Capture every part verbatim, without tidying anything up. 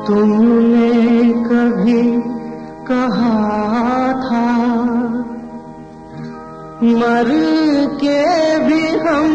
तुमने कभी कहा था मर के भी हम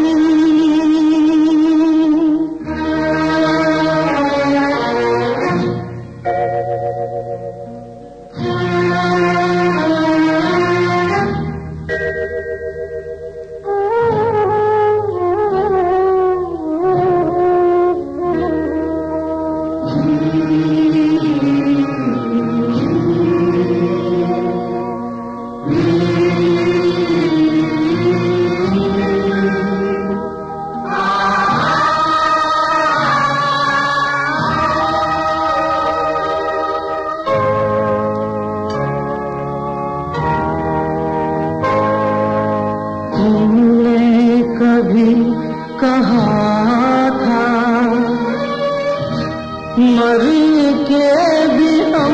कहा था मर के भी हम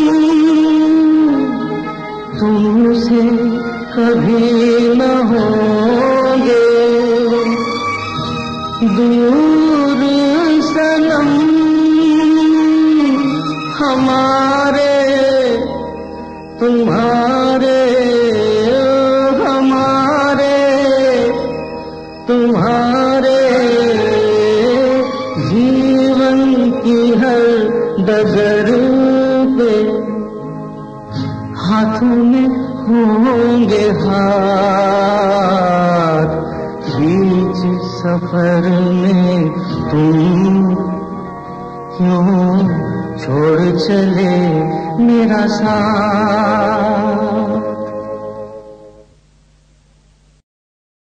तुमसे कभी न होंगे दूर सनम हमारे तुम्हारे तुम्हारे जीवन की हर डगर पे हाथों में होंगे हाथ बीच सफर में तुम क्यों छोड़ चले मेरा साथ।